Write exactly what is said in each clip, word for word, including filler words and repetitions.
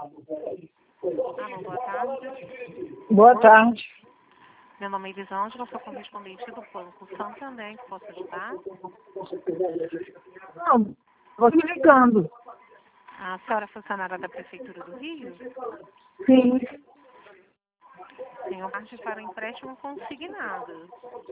Alô, boa tarde. Boa tarde. Meu nome é Elisângela, sou correspondente do Banco Santander, que posso ajudar? Não, vou te ligando. A senhora é funcionária da Prefeitura do Rio? Sim. Tenho parte para empréstimo consignado.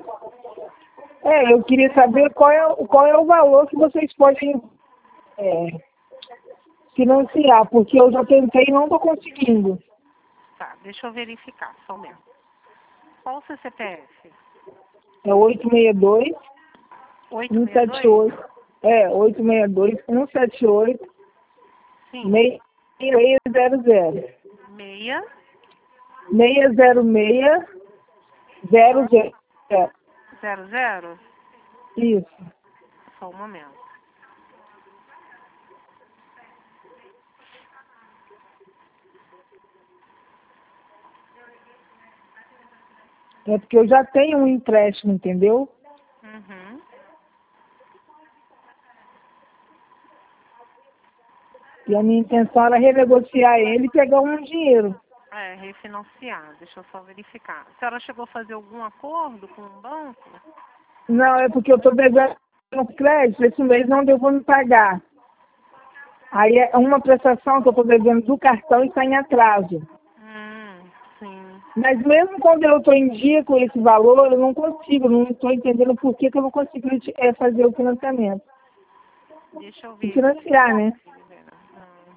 É, eu queria saber qual é, o- qual é o valor que vocês podem é, financiar, porque eu já tentei e não estou conseguindo. Tá, deixa eu verificar, só um momento. Qual o seu C P F? É oito seis dois, um sete oitocentos e sessenta e dois? oito. É, oito seis dois, um sete oito, Sim. seis seis zero zero. Meia. seis zero seis, zero zero. Zero zero? Isso. Só um momento. É porque eu já tenho um empréstimo, entendeu? Uhum. E a minha intenção era renegociar ele e pegar um dinheiro. É, refinanciar. Deixa eu só verificar. A senhora chegou a fazer algum acordo com o banco? Não, é porque eu estou devendo no crédito, esse mês não deu para me pagar. Aí é uma prestação que eu estou devendo do cartão e está em atraso. Hum, sim. Mas mesmo quando eu estou em dia com esse valor, eu não consigo, não estou entendendo por que, que eu não consigo é, fazer o financiamento. Deixa eu E ver. financiar, né? Hum.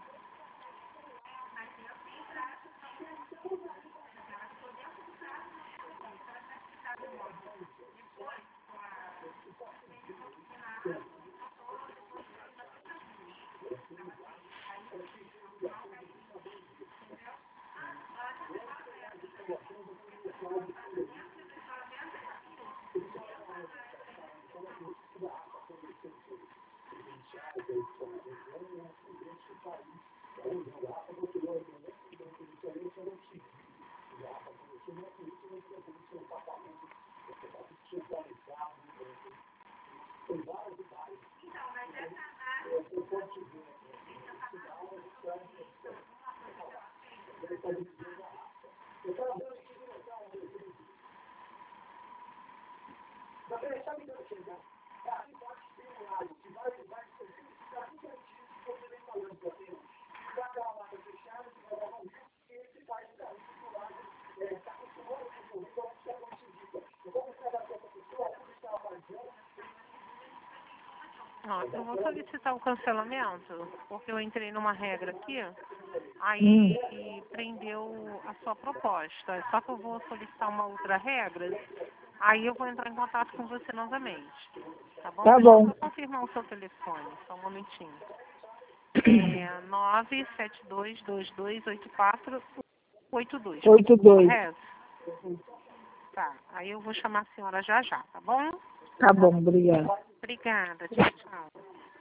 Ó, eu vou solicitar o cancelamento, porque eu entrei numa regra aqui, aí Hum. prendeu a sua proposta. Só que eu vou solicitar uma outra regra, aí eu vou entrar em contato com você novamente. Tá bom? Tá Deixa eu bom. só confirmar o seu telefone, só um momentinho. É nove sete dois dois dois oito quatro oito dois, oito dois. correto? Tá, aí eu vou chamar a senhora já já, tá bom? Tá bom, obrigada. Obrigada, tchau, tchau.